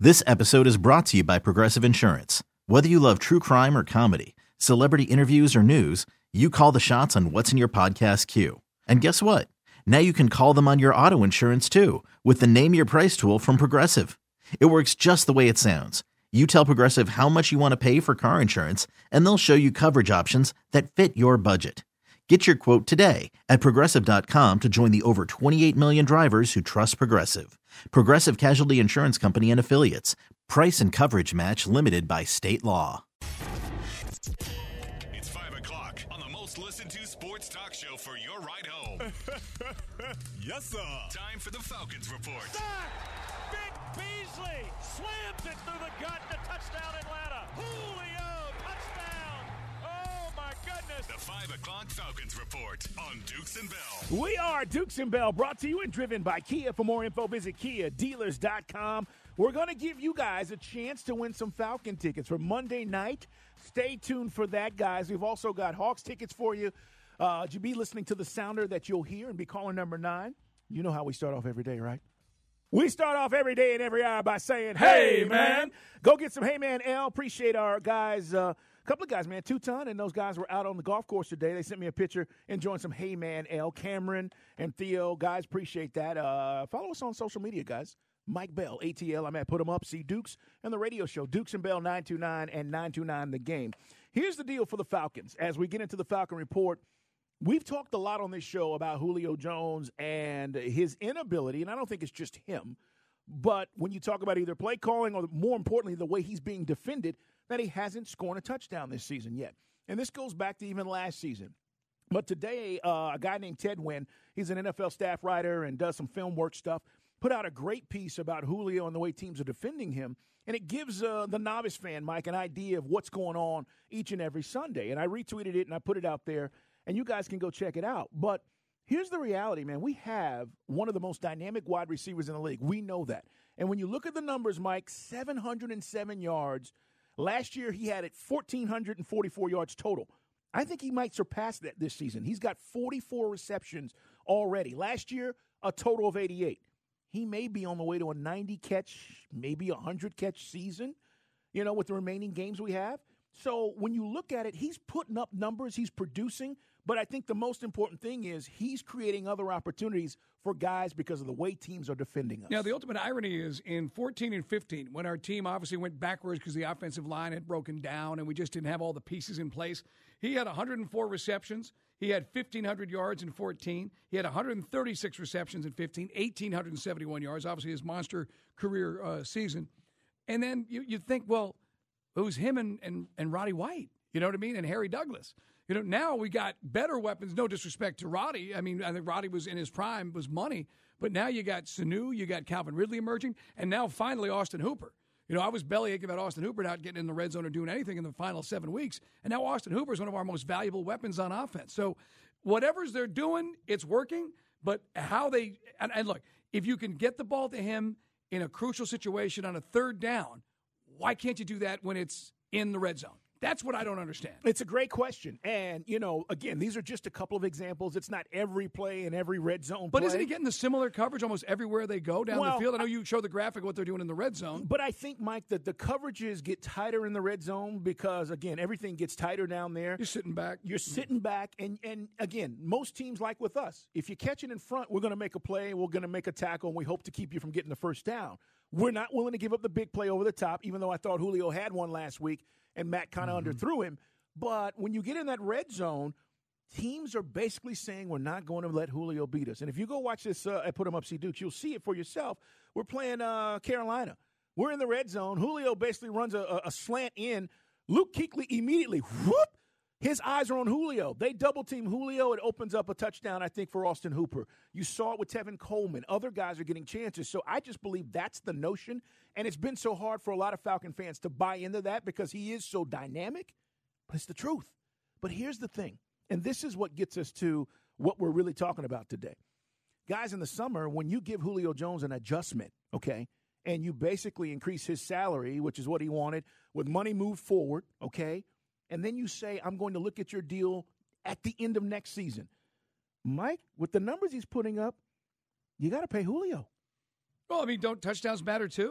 This episode is brought to you by Progressive Insurance. Whether you love true crime or comedy, celebrity interviews or news, you call the shots on what's in your podcast queue. And guess what? Now you can call them on your auto insurance too with the Name Your Price tool from Progressive. It works just the way it sounds. You tell Progressive how much you want to pay for car insurance, and they'll show you coverage options that fit your budget. Get your quote today at Progressive.com to join the over 28 million drivers who trust Progressive. Progressive Casualty Insurance Company and Affiliates. Price and coverage match limited by state law. It's 5 o'clock on the most listened to sports talk show for your ride home. Yes, sir. Time for the Falcons Report. Big Beasley slams it through the gut to touchdown Atlanta. Julio, touchdown. Oh, my goodness. The 5 o'clock Falcons Report on Dukes and Bell. We are Dukes and Bell, brought to you and driven by Kia. For more info, visit KiaDealers.com. We're going to give you guys a chance to win some Falcon tickets for Monday night. Stay tuned for that, guys. We've also got Hawks tickets for you. You be listening to the sounder that you'll hear and be calling number 9. You know how we start off every day, right? We start off every day and every hour by saying, hey, man. Go get some Hey Man L. Appreciate our guys. A couple of guys, man. Two-Ton and those guys were out on the golf course today. They sent me a picture enjoying some Hey Man L. Cameron and Theo. Guys, appreciate that. Follow us on social media, guys. Mike Bell, ATL. I'm at Put 'em Up, see Dukes, and the radio show, Dukes and Bell 929 and 929 The Game. Here's the deal for the Falcons. As we get into the Falcon Report, we've talked a lot on this show about Julio Jones and his inability, and I don't think it's just him, but when you talk about either play calling or, more importantly, the way he's being defended, that he hasn't scored a touchdown this season yet. And this goes back to even last season. But today, a guy named Ted Wynn, he's an NFL staff writer and does some film work stuff, put out a great piece about Julio and the way teams are defending him. And it gives the novice fan, Mike, an idea of what's going on each and every Sunday. And I retweeted it and I put it out there, and you guys can go check it out. But here's the reality, man. We have one of the most dynamic wide receivers in the league. We know that. And when you look at the numbers, Mike, 707 yards. Last year he had it 1,444 yards total. I think he might surpass that this season. He's got 44 receptions already. Last year, a total of 88. He may be on the way to a 90-catch, maybe a 100-catch season, with the remaining games we have. So when you look at it, he's putting up numbers, he's producing, but I think the most important thing is he's creating other opportunities for guys because of the way teams are defending us. Now, the ultimate irony is in 14 and 15, when our team obviously went backwards because the offensive line had broken down and we just didn't have all the pieces in place, he had 104 receptions. He had 1,500 yards in 14. He had 136 receptions in 15, 1,871 yards, obviously his monster career season. And then you think, well, it was him and Roddy White, you know what I mean, and Harry Douglas. Now we got better weapons, no disrespect to Roddy. I mean, I think Roddy was in his prime, was money. But now you got Sanu, you got Calvin Ridley emerging, and now finally Austin Hooper. I was bellyaching about Austin Hooper not getting in the red zone or doing anything in the final 7 weeks. And now Austin Hooper is one of our most valuable weapons on offense. So whatever's they're doing, it's working. But how they – and look, if you can get the ball to him in a crucial situation on a third down, why can't you do that when it's in the red zone? That's what I don't understand. It's a great question. And, again, these are just a couple of examples. It's not every play and every red zone But play. isn't he getting the similar coverage almost everywhere they go down the field? I know you show the graphic of what they're doing in the red zone. But I think, Mike, that the coverages get tighter in the red zone because, again, everything gets tighter down there. You're sitting back. You're sitting back. And again, most teams, like with us, if you catch it in front, we're going to make a play, we're going to make a tackle, and we hope to keep you from getting the first down. We're not willing to give up the big play over the top, even though I thought Julio had one last week and Matt kind of underthrew him. But when you get in that red zone, teams are basically saying we're not going to let Julio beat us. And if you go watch this at Put 'em Up, see Dukes, you'll see it for yourself. We're playing Carolina. We're in the red zone. Julio basically runs a slant in. Luke Kuechly immediately, whoop, his eyes are on Julio. They double-team Julio. It opens up a touchdown, I think, for Austin Hooper. You saw it with Tevin Coleman. Other guys are getting chances. So I just believe that's the notion. And it's been so hard for a lot of Falcon fans to buy into that because he is so dynamic. But it's the truth. But here's the thing, and this is what gets us to what we're really talking about today. Guys, in the summer, when you give Julio Jones an adjustment, okay, and you basically increase his salary, which is what he wanted, with money moved forward, okay, and then you say, I'm going to look at your deal at the end of next season. Mike, with the numbers he's putting up, you got to pay Julio. Well, I mean, don't touchdowns matter too?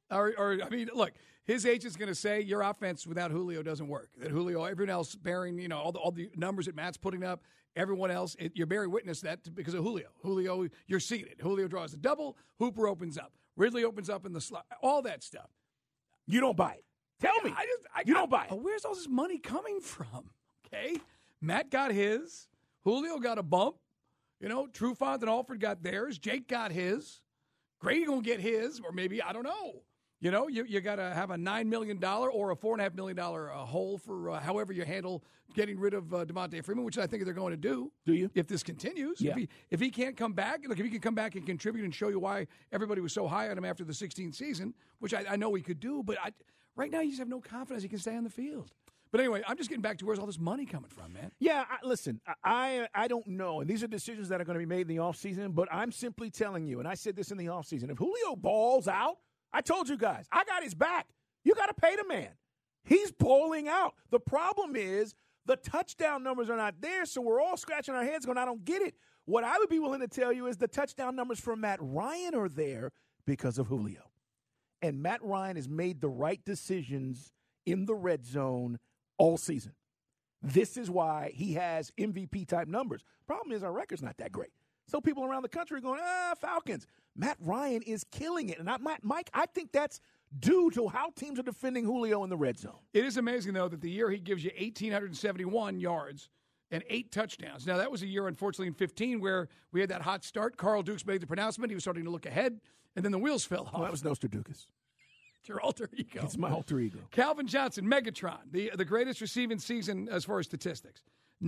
I mean, look, his agent's going to say your offense without Julio doesn't work. That Julio, everyone else bearing, all the numbers that Matt's putting up, everyone else, you're bearing witness to that because of Julio. Julio, you're seeing it. Julio draws the double. Hooper opens up. Ridley opens up in the slot. All that stuff. You don't buy it. Tell me. You don't buy it. Where's all this money coming from? Okay. Matt got his. Julio got a bump. Trufant and Alford got theirs. Jake got his. Grady going to get his, or maybe, I don't know. You got to have a $9 million or a $4.5 million hole for however you handle getting rid of Devontae Freeman, which I think they're going to do. Do you? If this continues. Yeah. If he can't come back, if he can come back and contribute and show you why everybody was so high on him after the 16th season, which I know he could do, but right now you just have no confidence he can stay on the field. But anyway, I'm just getting back to where's all this money coming from, man? Yeah, listen, I don't know. And these are decisions that are going to be made in the offseason, but I'm simply telling you, and I said this in the offseason, if Julio balls out, I told you guys, I got his back. You got to pay the man. He's balling out. The problem is the touchdown numbers are not there, so we're all scratching our heads going, I don't get it. What I would be willing to tell you is the touchdown numbers for Matt Ryan are there because of Julio. And Matt Ryan has made the right decisions in the red zone all season. This is why he has MVP-type numbers. Problem is our record's not that great. So people around the country are going, Falcons. Matt Ryan is killing it. And Mike, I think that's due to how teams are defending Julio in the red zone. It is amazing, though, that the year he gives you 1,871 yards and 8 touchdowns. Now, that was a year, unfortunately, in 15 where we had that hot start. Carl Dukes made the pronouncement. He was starting to look ahead, and then the wheels fell off. Well, that was Nostradamus. It's your alter ego. It's my alter ego. Calvin Johnson, Megatron, the greatest receiving season as far as statistics.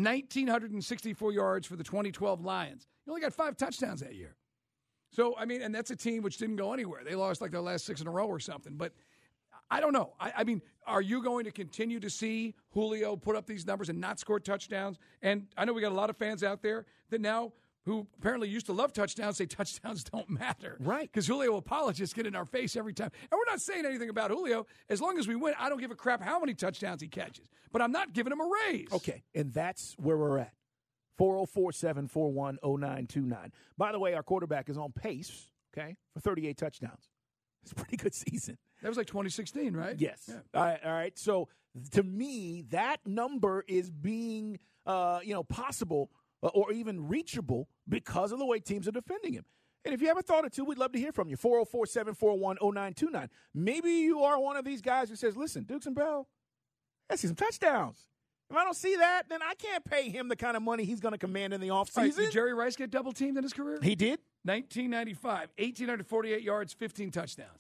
1,964 yards for the 2012 Lions. He only got 5 touchdowns that year. So, I mean, and that's a team which didn't go anywhere. They lost like their last 6 in a row or something. But I don't know. I mean, are you going to continue to see Julio put up these numbers and not score touchdowns? And I know we got a lot of fans out there that now who apparently used to love touchdowns say touchdowns don't matter. Right. Because Julio apologists get in our face every time. And we're not saying anything about Julio. As long as we win, I don't give a crap how many touchdowns he catches. But I'm not giving him a raise. Okay, and that's where we're at. 404-741-0929. By the way, our quarterback is on pace, okay, for 38 touchdowns. It's a pretty good season. That was like 2016, right? Yes. Yeah. All right. So to me, that number is being, possible or even reachable because of the way teams are defending him. And if you haven't thought it too, we'd love to hear from you. 404-741-0929. Maybe you are one of these guys who says, listen, Dukes and Bell, I see some touchdowns. If I don't see that, then I can't pay him the kind of money he's going to command in the offseason. Right, did Jerry Rice get double-teamed in his career? He did. 1995, 1,848 yards, 15 touchdowns.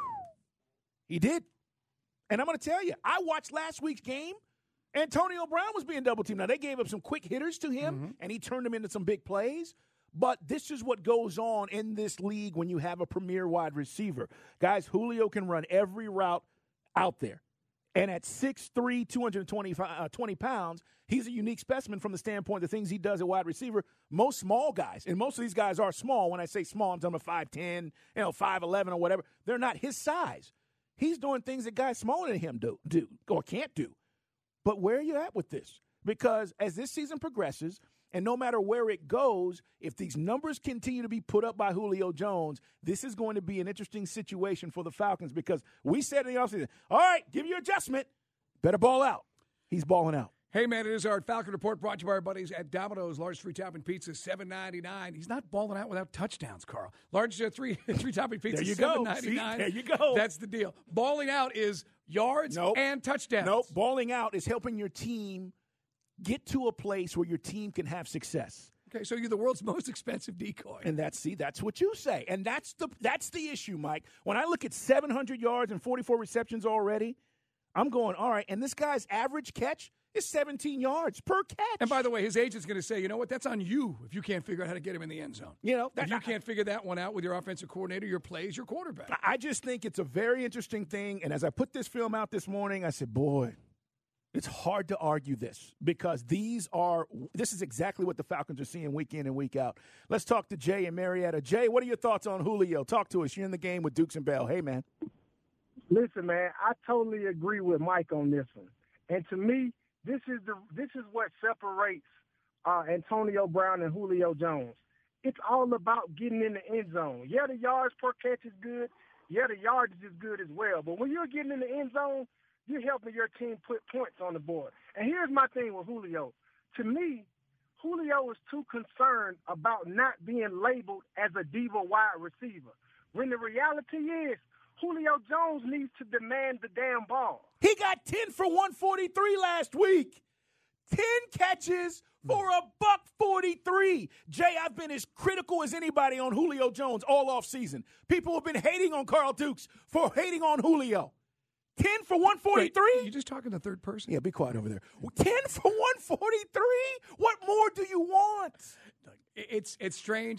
He did. And I'm going to tell you, I watched last week's game. Antonio Brown was being double-teamed. Now, they gave up some quick hitters to him, and he turned them into some big plays. But this is what goes on in this league when you have a premier wide receiver. Guys, Julio can run every route out there. And at 6'3", 220 pounds, he's a unique specimen from the standpoint of the things he does at wide receiver. Most small guys, and most of these guys are small. When I say small, I'm talking about 5'10", 5'11", or whatever. They're not his size. He's doing things that guys smaller than him do or can't do. But where are you at with this? Because as this season progresses, and no matter where it goes, if these numbers continue to be put up by Julio Jones, this is going to be an interesting situation for the Falcons because we said in the offseason, all right, give you adjustment. Better ball out. He's balling out. Hey, man, it is our Falcon Report brought to you by our buddies at Domino's. Large three-topping pizza, $7.99. He's not balling out without touchdowns, Carl. Large three-topping pizza, there you go. $7.99. See, there you go. That's the deal. Balling out is yards and touchdowns. Nope. Balling out is helping your team get to a place where your team can have success. Okay, so you're the world's most expensive decoy. And that's what you say. And that's the issue, Mike. When I look at 700 yards and 44 receptions already, I'm going, all right, and this guy's average catch is 17 yards per catch. And by the way, his agent's going to say, you know what, that's on you if you can't figure out how to get him in the end zone. If you can't figure that one out with your offensive coordinator, your plays, your quarterback. I just think it's a very interesting thing. And as I put this film out this morning, I said, boy, it's hard to argue this because this is exactly what the Falcons are seeing week in and week out. Let's talk to Jay in Marietta. Jay, what are your thoughts on Julio? Talk to us. You're in the game with Dukes and Bell. Hey, man. Listen, man, I totally agree with Mike on this one. And to me, this is what separates Antonio Brown and Julio Jones. It's all about getting in the end zone. Yeah, the yards per catch is good. yeah, the yardage is good as well. But when you're getting in the end zone, you're helping your team put points on the board. And here's my thing with Julio. To me, Julio is too concerned about not being labeled as a diva wide receiver. When the reality is, Julio Jones needs to demand the damn ball. He got 10 for 143 last week. 10 catches for $143. Jay, I've been as critical as anybody on Julio Jones all offseason. People have been hating on Carl Dukes for hating on Julio. 10 for 143? You just talking to third person? Yeah, be quiet over there. 10 for 143? What more do you want? It's strange.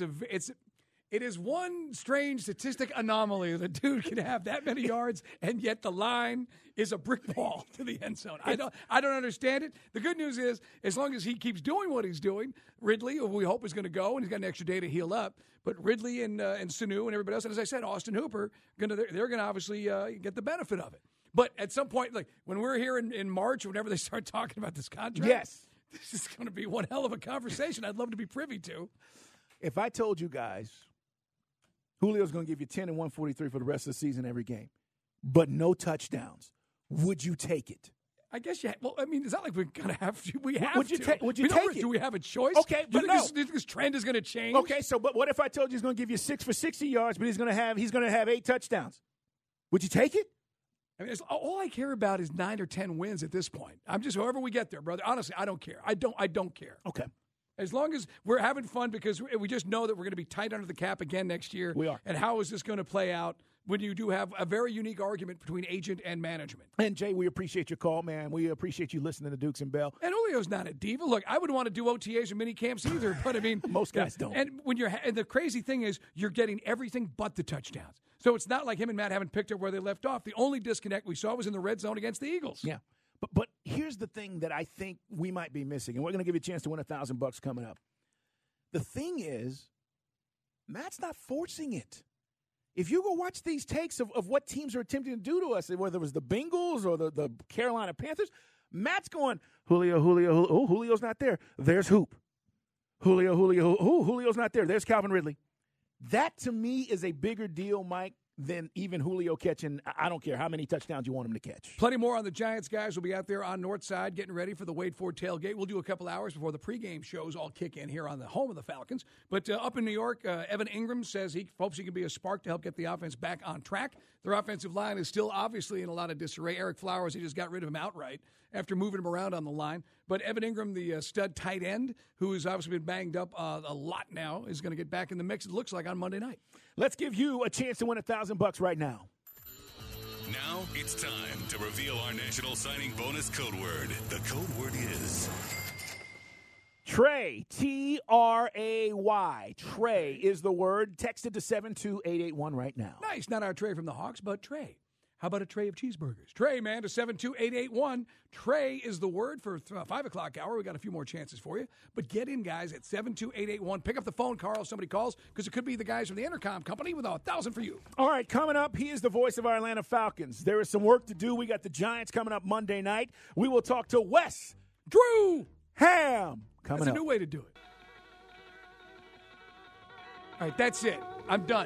It is one strange statistic anomaly that dude can have that many yards, and yet the line is a brick wall to the end zone. I don't understand it. The good news is, as long as he keeps doing what he's doing, Ridley, who we hope is going to go, and he's got an extra day to heal up, but Ridley and Sanu and everybody else, and as I said, Austin Hooper, they're going to obviously get the benefit of it. But at some point, like when we're here in March, whenever they start talking about this contract, yes, this is going to be one hell of a conversation I'd love to be privy to. If I told you guys Julio's going to give you 10 and 143 for the rest of the season every game, but no touchdowns, would you take it? I guess you. Well, I mean, it's not like we're gonna have to. We have would you to. Would you take it? Do we have a choice? Okay, but do you think this trend is going to change? Okay, so but what if I told you he's going to give you 6 for 60 yards, but he's going to have 8 touchdowns? Would you take it? I mean, all I care about is 9 or 10 wins at this point. I'm just however we get there, brother. Honestly, I don't care. I don't care. Okay. As long as we're having fun, because we just know that we're going to be tight under the cap again next year. We are. And how is this going to play out when you do have a very unique argument between agent and management? And, Jay, we appreciate your call, man. We appreciate you listening to Dukes and Bell. And Julio's not a diva. Look, I wouldn't want to do OTAs or mini camps either, but I mean. Most guys don't. And and the crazy thing is you're getting everything but the touchdowns. So it's not like him and Matt haven't picked up where they left off. The only disconnect we saw was in the red zone against the Eagles. Yeah. But here's the thing that I think we might be missing, and we're going to give you a chance to win $1,000 coming up. The thing is, Matt's not forcing it. If you go watch these takes of what teams are attempting to do to us, whether it was the Bengals or the Carolina Panthers, Matt's going, Julio, oh, Julio's not there. There's Hoop. Julio, oh, Julio's not there. There's Calvin Ridley. That, to me, is a bigger deal, Mike, than even Julio catching, I don't care how many touchdowns you want him to catch. Plenty more on the Giants, guys. We'll be out there on North Side getting ready for the Wade Ford tailgate. We'll do a couple hours before the pregame shows all kick in here on the home of the Falcons. But up in New York, Evan Ingram says he hopes he can be a spark to help get the offense back on track. Their offensive line is still obviously in a lot of disarray. Eric Flowers, he just got rid of him outright after moving him around on the line. But Evan Ingram, the stud tight end, who has obviously been banged up a lot now, is going to get back in the mix, it looks like, on Monday night. Let's give you a chance to win $1,000 right now. Now it's time to reveal our national signing bonus code word. The code word is Tray, T-R-A-Y. Tray is the word. Text it to 72881 right now. Nice. Not our Trey from the Hawks, but Trey. How about a tray of cheeseburgers? Trey, man, to 72881. Trey is the word for 5 o'clock hour. We got a few more chances for you. But get in, guys, at 72881. Pick up the phone, Carl, if somebody calls, because it could be the guys from the Intercom Company with $1,000 for you. All right, coming up, he is the voice of our Atlanta Falcons. There is some work to do. We got the Giants coming up Monday night. We will talk to Wes Drew Ham coming That's up. a new way to do it. All right, that's it. I'm done.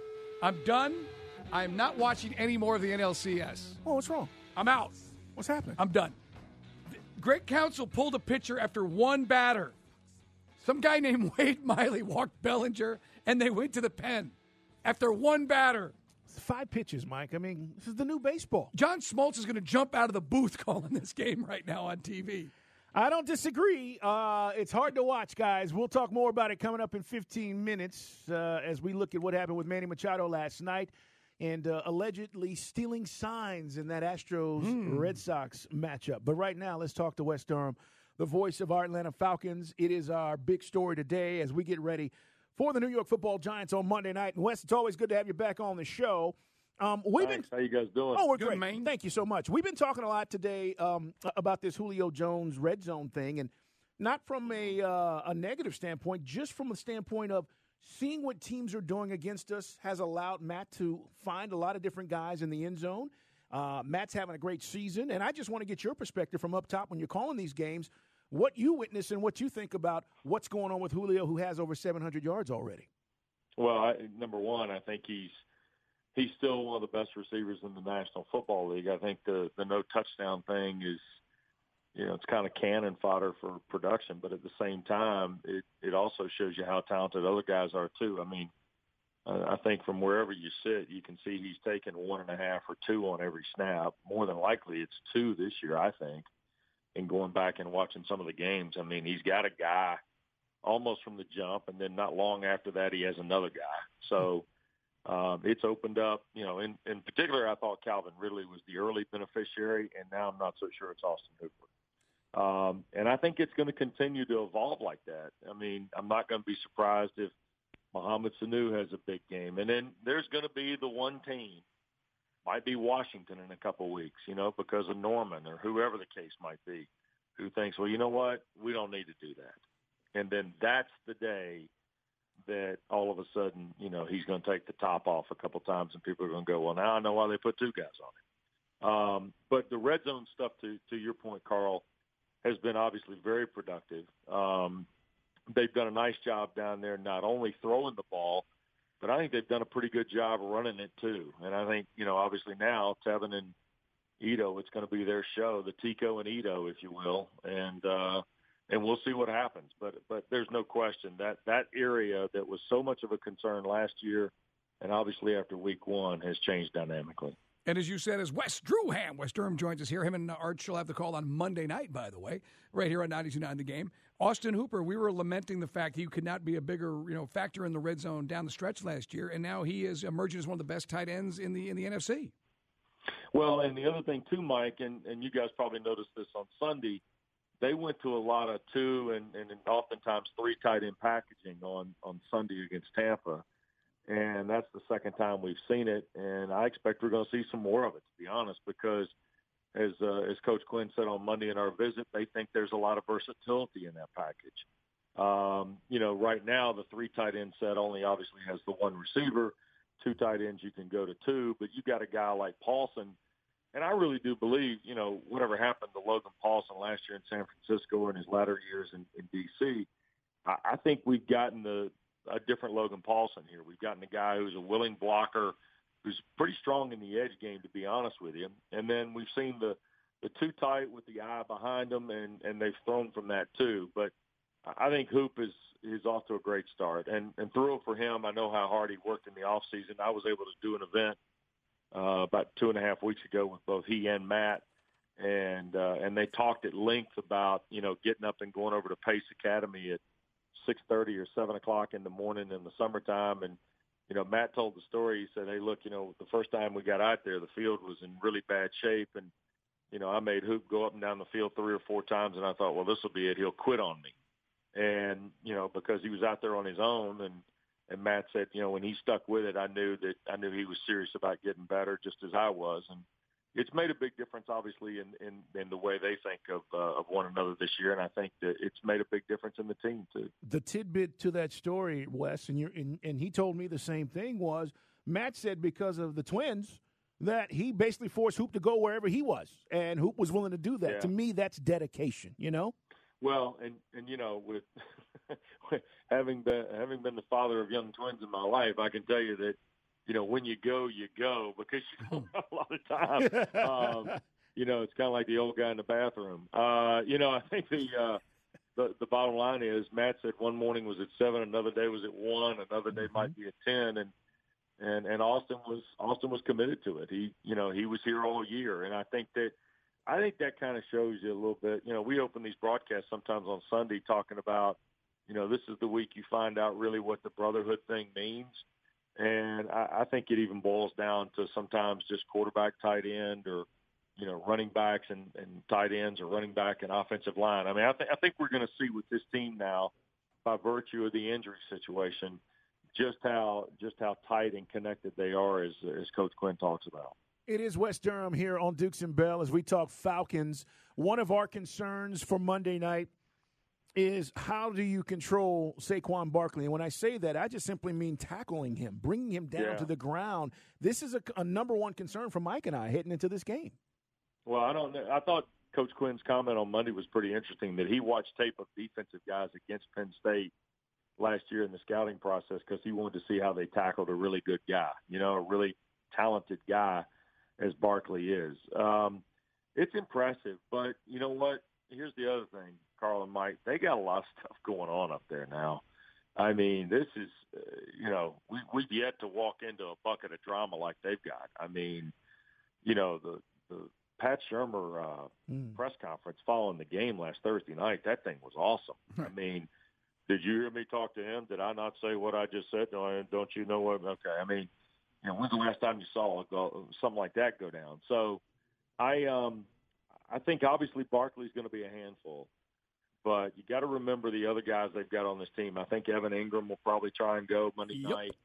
I'm not watching any more of the NLCS. Oh, what's wrong? I'm out. What's happening? I'm done. Greg Counsell pulled a pitcher after one batter. Some guy named Wade Miley walked Bellinger, and they went to the pen after one batter. It's 5 pitches, Mike. I mean, this is the new baseball. John Smoltz is going to jump out of the booth calling this game right now on TV. I don't disagree. It's hard to watch, guys. We'll talk more about it coming up in 15 minutes as we look at what happened with Manny Machado last night and allegedly stealing signs in that Astros-Red Sox matchup. But right now, let's talk to Wes Durham, the voice of our Atlanta Falcons. It is our big story today as we get ready for the New York Football Giants on Monday night. And, Wes, it's always good to have you back on the show. Thanks. How you guys doing? Oh, we're good, great. man. Thank you so much. We've been talking a lot today about this Julio Jones red zone thing, and not from a negative standpoint, just from the standpoint of seeing what teams are doing against us has allowed Matt to find a lot of different guys in the end zone. Matt's having a great season, and I just want to get your perspective from up top when you're calling these games, what you witness and what you think about what's going on with Julio, who has over 700 yards already. Well, number one, I think he's he's still one of the best receivers in the National Football League. I think the no touchdown thing is, it's kind of cannon fodder for production, but at the same time, it also shows you how talented other guys are too. I mean, I think from wherever you sit, you can see he's taken 1.5 or 2 on every snap. More than likely, it's 2 this year, I think. And going back and watching some of the games, I mean, he's got a guy almost from the jump, and then not long after that, he has another guy. So it's opened up. In particular, I thought Calvin Ridley was the early beneficiary, and now I'm not so sure it's Austin Hooper. And I think it's going to continue to evolve like that. I mean, I'm not going to be surprised if Mohamed Sanu has a big game. And then there's going to be the one team, might be Washington in a couple of weeks, because of Norman or whoever the case might be, who thinks, well, you know what, we don't need to do that. And then that's the day that all of a sudden, he's going to take the top off a couple times and people are going to go, well, now I know why they put 2 guys on it. But the red zone stuff, to your point, Carl, has been obviously very productive. They've done a nice job down there not only throwing the ball, but I think they've done a pretty good job running it too. And I think, obviously now Tevin and Ito, it's going to be their show, the Tico and Ito, if you will. And we'll see what happens. But there's no question that area that was so much of a concern last year and obviously after week 1 has changed dynamically. And as you said, as Wes Durham joins us here. Him and Arch will have the call on Monday night, by the way, right here on 92.9 The Game. Austin Hooper, we were lamenting the fact he could not be a bigger factor in the red zone down the stretch last year, and now he is emerging as one of the best tight ends in the NFC. Well, and the other thing too, Mike, and you guys probably noticed this on Sunday, they went to a lot of 2 and oftentimes 3 tight end packaging on Sunday against Tampa. And that's the second time we've seen it, and I expect we're going to see some more of it, to be honest, because as Coach Quinn said on Monday in our visit, they think there's a lot of versatility in that package. Right now the 3 tight end set only obviously has the 1 receiver, 2 tight ends you can go to 2, but you got a guy like Paulson, and I really do believe, whatever happened to Logan Paulson last year in San Francisco or in his latter years in D.C., I think we've gotten a different Logan Paulson here. We've gotten a guy who's a willing blocker, who's pretty strong in the edge game, to be honest with you. And then we've seen the 2 tight with the eye behind them, and they've thrown from that too. But I think Hoop is off to a great start. And thrilled for him. I know how hard he worked in the offseason. I was able to do an event about 2.5 weeks ago with both he and Matt. And they talked at length about, getting up and going over to Pace Academy at 6:30 or 7 o'clock in the morning in the summertime. And, Matt told the story. He said, hey, look, the first time we got out there, the field was in really bad shape. And, I made Hoop go up and down the field 3 or 4 times. And I thought, well, this will be it. He'll quit on me. And, because he was out there on his own. And Matt said, when he stuck with it, I knew he was serious about getting better, just as I was. And it's made a big difference, obviously, in the way they think of one another this year, and I think that it's made a big difference in the team too. The tidbit to that story, Wes, and he told me the same thing, was Matt said because of the Twins that he basically forced Hoop to go wherever he was, and Hoop was willing to do that. Yeah. To me, that's dedication, Well, and with having been the father of young twins in my life, I can tell you that. When you go, because you don't have a lot of time. It's kind of like the old guy in the bathroom. I think the bottom line is Matt said one morning was at 7, another day was at 1, another day might be at 10, and Austin was committed to it. He was here all year, and I think that kind of shows you a little bit. We open these broadcasts sometimes on Sunday talking about, this is the week you find out really what the brotherhood thing means. And I think it even boils down to sometimes just quarterback, tight end, or, running backs and tight ends, or running back and offensive line. I mean, I think we're going to see with this team now, by virtue of the injury situation, just how tight and connected they are, as Coach Quinn talks about. It is Wes Durham here on Dukes and Bell as we talk Falcons. One of our concerns for Monday night is how do you control Saquon Barkley? And when I say that, I just simply mean tackling him, bringing him down to the ground. This is a number one concern for Mike and I heading into this game. Well, I thought Coach Quinn's comment on Monday was pretty interesting, that he watched tape of defensive guys against Penn State last year in the scouting process because he wanted to see how they tackled a really good guy, a really talented guy as Barkley is. It's impressive, but you know what? Here's the other thing, Carl and Mike. They got a lot of stuff going on up there now. I mean, this is, we've yet to walk into a bucket of drama like they've got. I mean, the Pat Shurmur press conference following the game last Thursday night, that thing was awesome. I mean, did you hear me talk to him? Did I not say what I just said? Don't you know what? Okay. I mean, when's the last time you saw something like that go down? So I think obviously Barkley's going to be a handful. But you got to remember the other guys they've got on this team. I think Evan Ingram will probably try and go Monday night.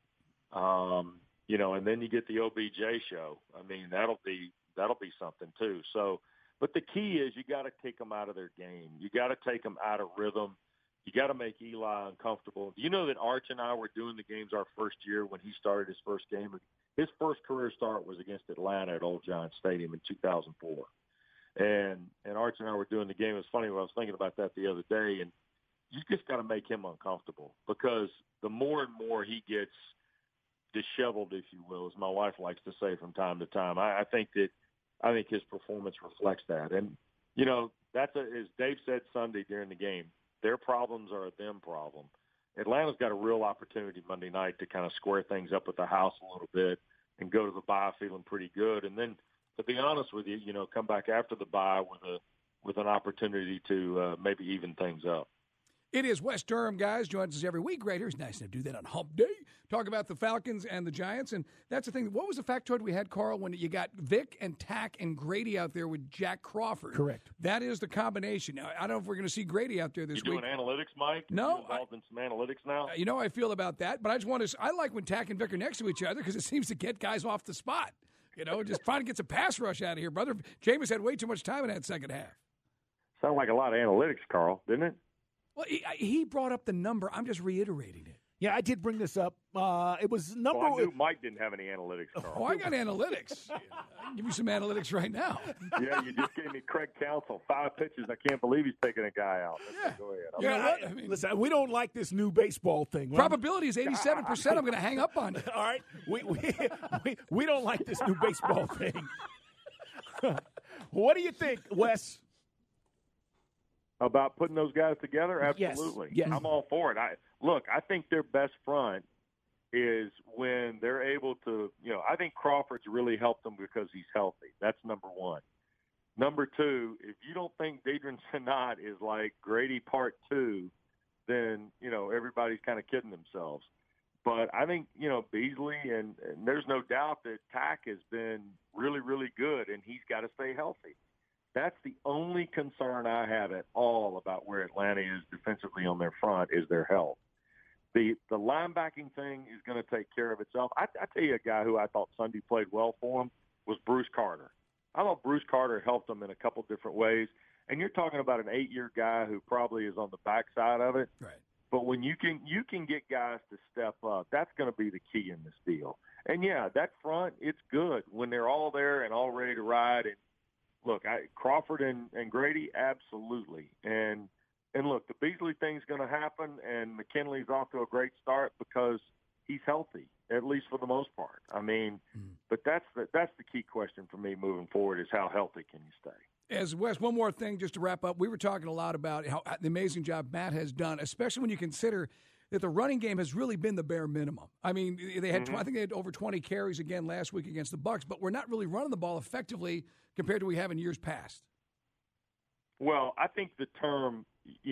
And then you get the OBJ show. I mean, that'll be something too. So, but the key is you got to take them out of their game. You got to take them out of rhythm. You got to make Eli uncomfortable. Do you know that Arch and I were doing the games our first year when he started his first game? His first career start was against Atlanta at Old Giant Stadium in 2004. And Arch and I were doing the game. It was funny, I was thinking about that the other day, and you just got to make him uncomfortable because the more and more he gets disheveled, if you will, as my wife likes to say from time to time, I think his performance reflects that. And, as Dave said Sunday during the game, their problems are a them problem. Atlanta's got a real opportunity Monday night to kind of square things up at the house a little bit and go to the bye feeling pretty good. And then, to be honest with you, come back after the bye with an opportunity to maybe even things up. It is Wes Durham, guys. Joins us every week right here. It's nice to do that on Hump Day. Talk about the Falcons and the Giants. And that's the thing. What was the factoid we had, Carl, when you got Vic and Tack and Grady out there with Jack Crawford? Correct. That is the combination. Now, I don't know if we're going to see Grady out there this week. You doing analytics, Mike? No. You involved in some analytics now? You know how I feel about that. But I like when Tack and Vic are next to each other because it seems to get guys off the spot. Just trying to get some pass rush out of here. Brother Jameis had way too much time in that second half. Sounded like a lot of analytics, Carl, didn't it? Well, he brought up the number. I'm just reiterating it. Yeah, I did bring this up. It was number. Well, I knew Mike didn't have any analytics, Carl. Oh, I got analytics. I can give you some analytics right now. Yeah, you just gave me Craig Counsell, 5 pitches. I can't believe he's taking a guy out. Yeah. Go ahead. You know what? I mean, listen, we don't like this new baseball thing. Probability is 87%. I'm going to hang up on you. All right, we don't like this new baseball thing. What do you think, Wes? About putting those guys together? Absolutely. Yes. I'm all for it. I think their best front is when they're able to, I think Crawford's really helped them because he's healthy. That's number one. Number two, if you don't think Deidrin Senat is like Grady Part 2, then, everybody's kind of kidding themselves. But I think, Beasley, and there's no doubt that Tack has been really, really good, and he's got to stay healthy. That's the only concern I have at all about where Atlanta is defensively on their front is their health. The linebacking thing is going to take care of itself. I tell you a guy who I thought Sunday played well for him was Bruce Carter. I thought Bruce Carter helped them in a couple different ways. And you're talking about an 8-year guy who probably is on the backside of it. Right. But when you can get guys to step up, that's going to be the key in this deal. And, yeah, that front, it's good when they're all there and all ready to ride. And, look, Crawford and Grady, absolutely. And look, the Beasley thing's going to happen, and McKinley's off to a great start because he's healthy, at least for the most part. I mean, but that's the key question for me moving forward is how healthy can you stay? As Wes, one more thing just to wrap up. We were talking a lot about how the amazing job Matt has done, especially when you consider that the running game has really been the bare minimum. I mean, they had I think they had over 20 carries again last week against the Bucs, but we're not really running the ball effectively compared to what we have in years past. Well, I think the term,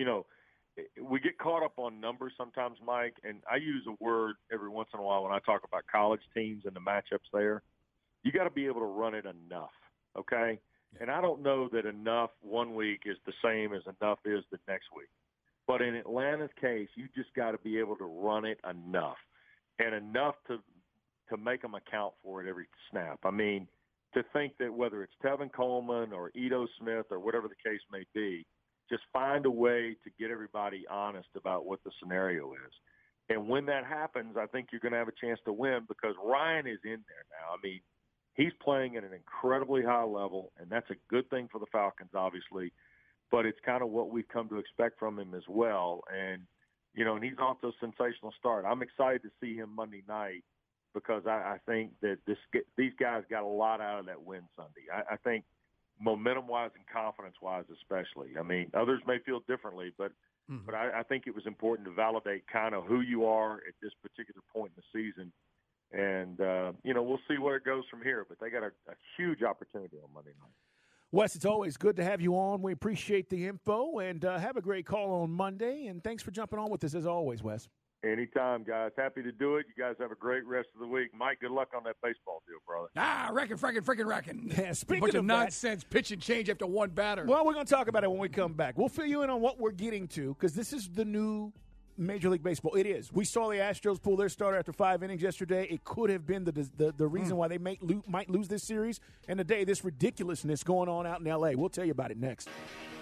we get caught up on numbers sometimes, Mike, and I use a word every once in a while when I talk about college teams and the matchups there. You got to be able to run it enough, okay? Yeah. And I don't know that enough one week is the same as enough is the next week. But in Atlanta's case, you just got to be able to run it enough and enough to make them account for it every snap. I mean, to think that whether it's Tevin Coleman or Ito Smith or whatever the case may be, just find a way to get everybody honest about what the scenario is. And when that happens, I think you're going to have a chance to win because Ryan is in there now. I mean, he's playing at an incredibly high level, and that's a good thing for the Falcons, obviously. But it's kind of what we've come to expect from him as well. And, and he's off to a sensational start. I'm excited to see him Monday night. because I think that these guys got a lot out of that win Sunday. I think momentum-wise and confidence-wise especially. I mean, others may feel differently, but I think it was important to validate kind of who you are at this particular point in the season. And, we'll see where it goes from here. But they got a huge opportunity on Monday night. Wes, it's always good to have you on. We appreciate the info, and have a great call on Monday. And thanks for jumping on with us as always, Wes. Anytime, guys. Happy to do it. You guys have a great rest of the week. Mike, good luck on that baseball deal, brother. Reckon. Yeah, speaking bunch of of nonsense, pitch and change after one batter. Well, we're going to talk about it when we come back. We'll fill you in on what we're getting to, because this is the new Major League Baseball. It is. We saw the Astros pull their starter after 5 innings yesterday. It could have been the reason why they might lose this series. And today, this ridiculousness going on out in L.A. We'll tell you about it next.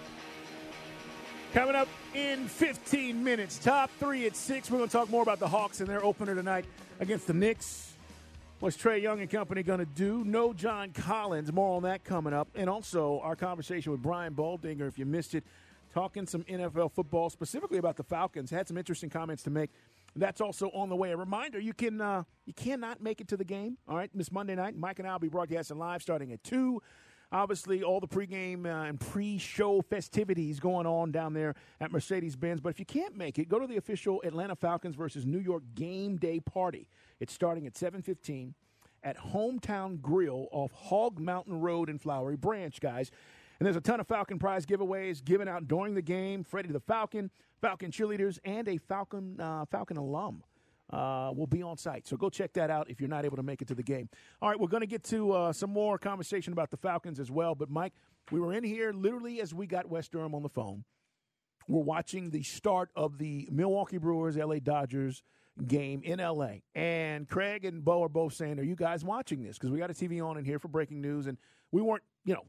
Coming up in 15 minutes, top 3 at 6. We're going to talk more about the Hawks and their opener tonight against the Knicks. What's Trae Young and company going to do? No John Collins. More on that coming up. And also our conversation with Brian Baldinger, if you missed it, talking some NFL football, specifically about the Falcons. Had some interesting comments to make. That's also on the way. A reminder, you cannot make it to the game. All right, this Monday night, Mike and I will be broadcasting live starting at 2. Obviously, all the pregame and pre-show festivities going on down there at Mercedes-Benz. But if you can't make it, go to the official Atlanta Falcons versus New York game day party. It's starting at 7:15 at Hometown Grill off Hog Mountain Road in Flowery Branch, guys. And there's a ton of Falcon prize giveaways given out during the game. Freddie the Falcon, Falcon cheerleaders, and a Falcon alum will be on site. So go check that out if you're not able to make it to the game. All right, we're going to get to some more conversation about the Falcons as well. But, Mike, we were in here literally as we got Wes Durham on the phone. We're watching the start of the Milwaukee Brewers, L.A. Dodgers game in L.A. And Craig and Bo are both saying, are you guys watching this? Because we got a TV on in here for breaking news. And we weren't,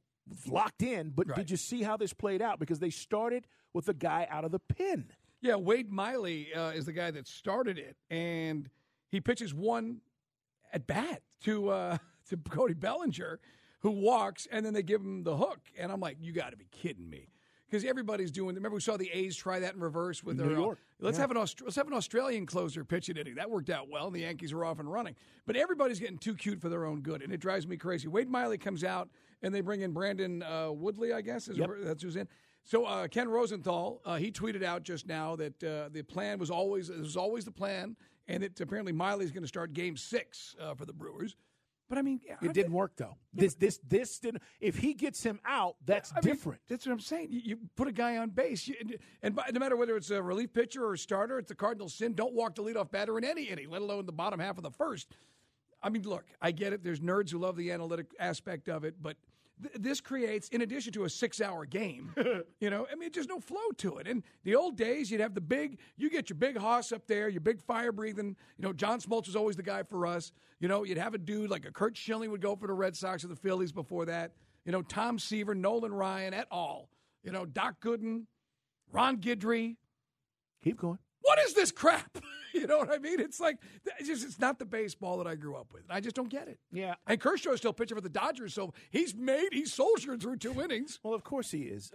locked in. But Did you see how this played out? Because they started with a guy out of the pen. Yeah, Wade Miley is the guy that started it, and he pitches one at bat to Cody Bellinger, who walks, and then they give him the hook. And I'm like, you got to be kidding me. Because everybody's doing – remember we saw the A's try that in reverse with New York. Let's have an Australian closer pitch it inning. That worked out well, and the Yankees are off and running. But everybody's getting too cute for their own good, and it drives me crazy. Wade Miley comes out, and they bring in Brandon Woodley, I guess. That's who's in. So Ken Rosenthal, he tweeted out just now that the plan was always the plan, and that apparently Miley's going to start Game 6 for the Brewers. But I mean, it didn't work though. This didn't. If he gets him out, that's different. That's what I'm saying. You put a guy on base, and no matter whether it's a relief pitcher or a starter, it's the Cardinals' sin. Don't walk the leadoff batter in any inning, let alone the bottom half of the first. I mean, look, I get it. There's nerds who love the analytic aspect of it, but this creates, in addition to a 6-hour game, there's no flow to it. And the old days, you get your big hoss up there, your big fire-breathing, John Smoltz was always the guy for us. You'd have a dude like a Curt Schilling would go for the Red Sox or the Phillies before that. Tom Seaver, Nolan Ryan, et al. Doc Gooden, Ron Guidry. Keep going. What is this crap? You know what I mean? It's like, it's not the baseball that I grew up with. I just don't get it. Yeah. And Kershaw's still pitching for the Dodgers, so he's soldiered through 2 innings. Well, of course he is.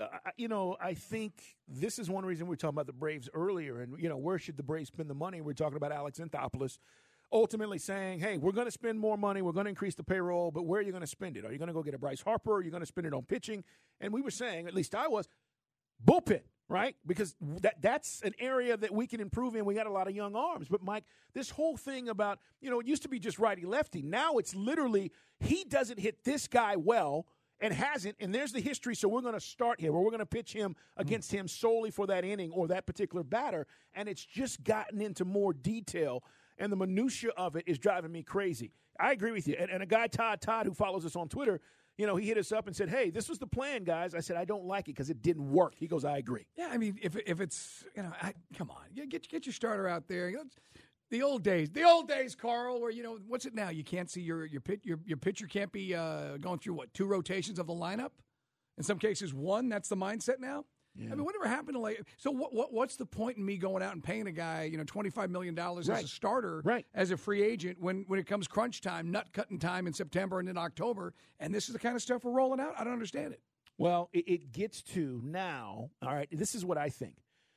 I think this is one reason we were talking about the Braves earlier, and, where should the Braves spend the money? We're talking about Alex Anthopoulos ultimately saying, hey, we're going to spend more money, we're going to increase the payroll, but where are you going to spend it? Are you going to go get a Bryce Harper? Are you going to spend it on pitching? And we were saying, at least I was, bullpen. Right? Because that's an area that we can improve in. We got a lot of young arms. But, Mike, this whole thing about, it used to be just righty-lefty. Now it's literally he doesn't hit this guy well and hasn't, and there's the history, so we're going to start him, or we're going to pitch him against him solely for that inning or that particular batter. And it's just gotten into more detail, and the minutia of it is driving me crazy. I agree with you. And a guy, Todd, who follows us on Twitter, he hit us up and said, hey, this was the plan, guys. I said, I don't like it because it didn't work. He goes, I agree. Yeah, I mean, if it's, come on. Get your starter out there. The old days, Carl, where, what's it now? You can't see your pitcher can't be going through, 2 rotations of the lineup? In some cases, 1. That's the mindset now? Yeah. I mean, whatever happened to so what's the point in me going out and paying a guy, $25 million as a starter, as a free agent when it comes crunch time, nut cutting time in September and in October, and this is the kind of stuff we're rolling out? I don't understand it. Well, it gets to now, all right, this is what I think.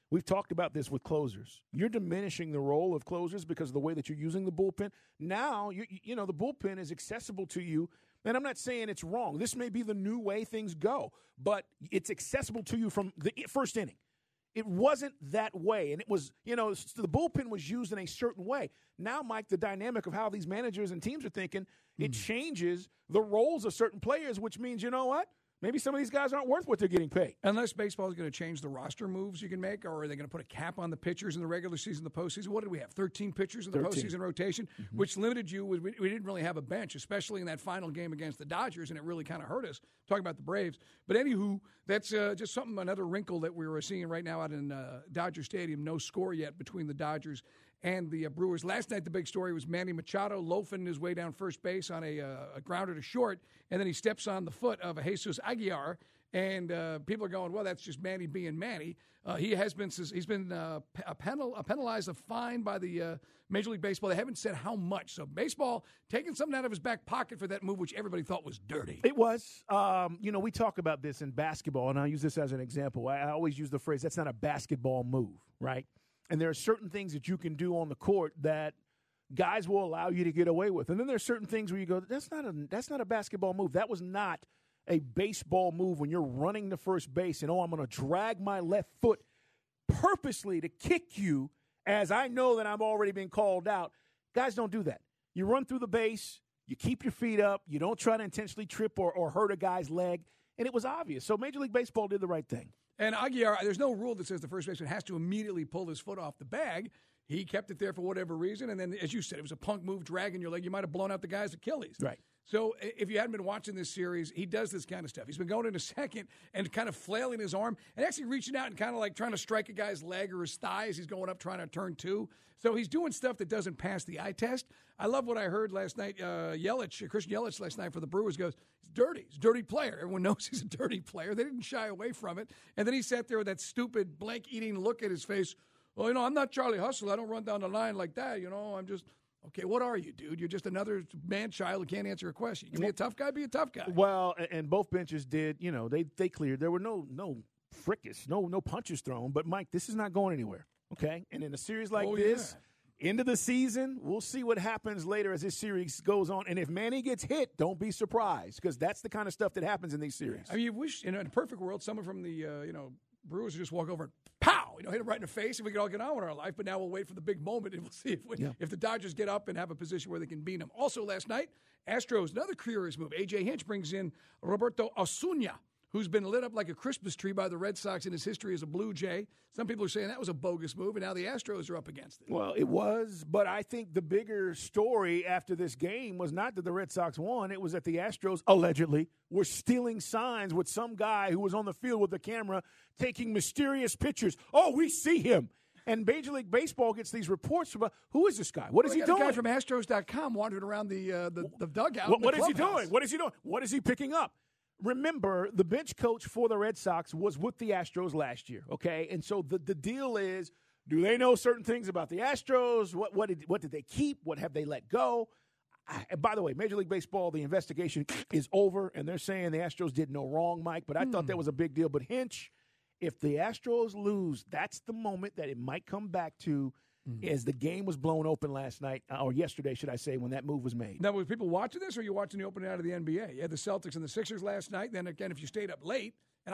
We've talked about this with closers. You're diminishing the role of closers because of the way that you're using the bullpen. Now, you know, the bullpen is accessible to you. And I'm not saying it's wrong. This may be the new way things go, but it's accessible to you from the first inning. It wasn't that way. And it was, you know, the bullpen was used in a certain way. Now, Mike, the dynamic of how these managers and teams are thinking, it changes the roles of certain players, which means, you know what? Maybe some of these guys aren't worth what they're getting paid. Unless baseball is going to change the roster moves you can make, or are they going to put a cap on the pitchers in the regular season, the postseason? What did we have? 13 pitchers in the postseason rotation, which limited you. We didn't really have a bench, especially in that final game against the Dodgers, and it really kind of hurt us, talking about the Braves. But anywho, that's just something, another wrinkle that we were seeing right now out in Dodger Stadium. No score yet between the Dodgers and the Brewers. Last night, the big story was Manny Machado loafing his way down first base on a grounder to short, and then he steps on the foot of a Jesus Aguilar, and people are going, well, that's just Manny being Manny. He's been penalized, a fine by the Major League Baseball. They haven't said how much. So baseball taking something out of his back pocket for that move, which everybody thought was dirty. It was. You know, we talk about this in basketball, and I'll use this as an example. I always use the phrase, that's not a basketball move, right? And there are certain things that you can do on the court that guys will allow you to get away with. And then there's certain things where you go, that's not a basketball move. That was not a baseball move when you're running to first base and, I'm going to drag my left foot purposely to kick you as I know that I'm already been called out. Guys don't do that. You run through the base, you keep your feet up, you don't try to intentionally trip or hurt a guy's leg, and it was obvious. So Major League Baseball did the right thing. And Aguilar, there's no rule that says the first baseman has to immediately pull his foot off the bag. He kept it there for whatever reason, and then, as you said, it was a punk move, dragging your leg. You might have blown out the guy's Achilles. Right. So if you hadn't been watching this series, he does this kind of stuff. He's been going in a second and kind of flailing his arm and actually reaching out and kind of like trying to strike a guy's leg or his thigh as he's going up trying to turn two. So he's doing stuff that doesn't pass the eye test. I love what I heard last night. Christian Yelich last night for the Brewers goes, he's dirty. He's a dirty player. Everyone knows he's a dirty player. They didn't shy away from it. And then he sat there with that stupid blank-eating look at his face. Well, you know, I'm not Charlie Hustle. I don't run down the line like that. You know, I'm just... Okay, what are you, dude? You're just another man-child who can't answer a question. You can be a tough guy, be a tough guy. Well, and both benches did, you know, they cleared. There were no frickus, no punches thrown. But, Mike, this is not going anywhere, okay? And in a series like this, end of the season, we'll see what happens later as this series goes on. And if Manny gets hit, don't be surprised because that's the kind of stuff that happens in these series. I mean, you wish, in a perfect world, someone from the, Brewers would just walk over and pow, hit him right in the face, and we could all get on with our life. But now we'll wait for the big moment, and we'll see if the Dodgers get up and have a position where they can beat them. Also, last night, Astros, another curious move. A.J. Hinch brings in Roberto Osuna, who's been lit up like a Christmas tree by the Red Sox in his history as a Blue Jay. Some people are saying that was a bogus move, and now the Astros are up against it. Well, it was, but I think the bigger story after this game was not that the Red Sox won. It was that the Astros, allegedly, were stealing signs with some guy who was on the field with the camera taking mysterious pictures. Oh, we see him. And Major League Baseball gets these reports about, who is this guy? What is he doing? A guy from Astros.com wandering around the dugout. What is he doing? What is he doing? What is he picking up? Remember, the bench coach for the Red Sox was with the Astros last year, okay? And so the deal is, do they know certain things about the Astros? What did they keep? What have they let go? And by the way, Major League Baseball, the investigation is over, and they're saying the Astros did no wrong, Mike, but I thought that was a big deal. But Hinch, if the Astros lose, that's the moment that it might come back to as the game was blown open last night, or yesterday, should I say, when that move was made. Now, were people watching this, or are you watching the opening out of the NBA? You had the Celtics and the Sixers last night. Then, again, if you stayed up late, and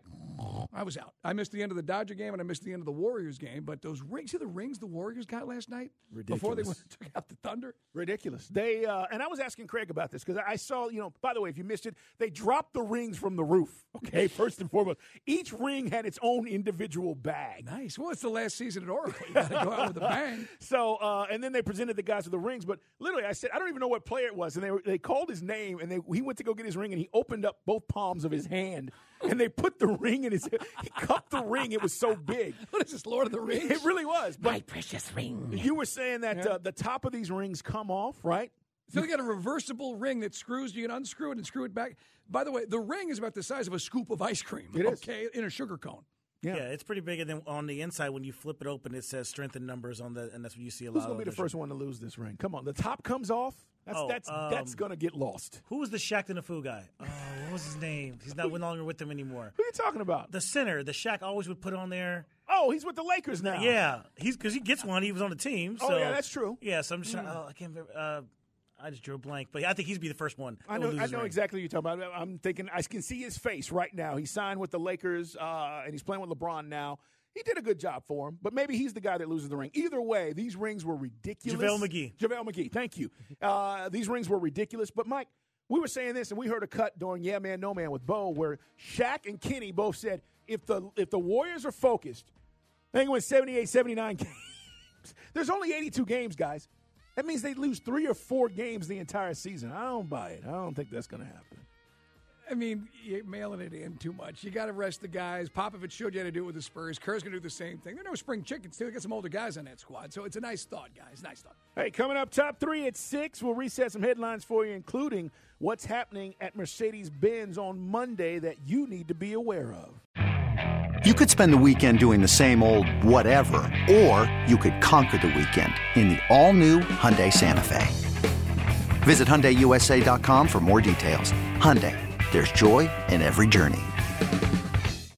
I was out. I missed the end of the Dodger game, and I missed the end of the Warriors game. But those rings, see the rings the Warriors got last night? Ridiculous. Before they took out the Thunder? Ridiculous. They and I was asking Craig about this because I saw, by the way, if you missed it, they dropped the rings from the roof, okay, first and foremost. Each ring had its own individual bag. Nice. Well, it's the last season at Oracle. You got to go out with a bang. So, and then they presented the guys with the rings. But literally, I said, I don't even know what player it was. And they called his name, and he went to go get his ring, and he opened up both palms of his hand. And they put the ring in his – he cupped the ring. It was so big. What is this, Lord of the Rings? It really was. My precious ring. You were saying that the top of these rings come off, right? So they got a reversible ring that screws. You can unscrew it and screw it back. By the way, the ring is about the size of a scoop of ice cream. It is. Okay, in a sugar cone. Yeah, it's pretty big. And then on the inside, when you flip it open, it says strength and numbers on the, and that's what you see a lot of. Who's going to be the first one to lose this ring? Come on, the top comes off. That's going to get lost. Who was the Shaq and the Fu guy? Oh, what was his name? He's no longer with them anymore. Who are you talking about? The center. The Shaq always would put on there. Oh, he's with the Lakers now. Yeah, because he gets one. He was on the team. So, Oh, yeah, that's true. Yeah, so I'm just trying. I can't remember. I just drew a blank, but I think he'd be the first one. I know exactly what you're talking about. I'm thinking I can see his face right now. He signed with the Lakers, and he's playing with LeBron now. He did a good job for him, but maybe he's the guy that loses the ring. Either way, these rings were ridiculous. JaVale McGee, thank you. These rings were ridiculous. But, Mike, we were saying this, and we heard a cut during Yeah Man, No Man with Bo where Shaq and Kenny both said if the Warriors are focused, they can win 78, 79 games. There's only 82 games, guys. That means they lose 3 or 4 games the entire season. I don't buy it. I don't think that's going to happen. I mean, you're mailing it in too much. You got to rest the guys. Popovich showed you how to do it with the Spurs. Kerr's going to do the same thing. They're no spring chickens, too. They got some older guys on that squad. So it's a nice thought, guys. Nice thought. Hey, coming up, top 3 at 6. We'll reset some headlines for you, including what's happening at Mercedes-Benz on Monday that you need to be aware of. You could spend the weekend doing the same old whatever, or you could conquer the weekend in the all-new Hyundai Santa Fe. Visit HyundaiUSA.com for more details. Hyundai, there's joy in every journey.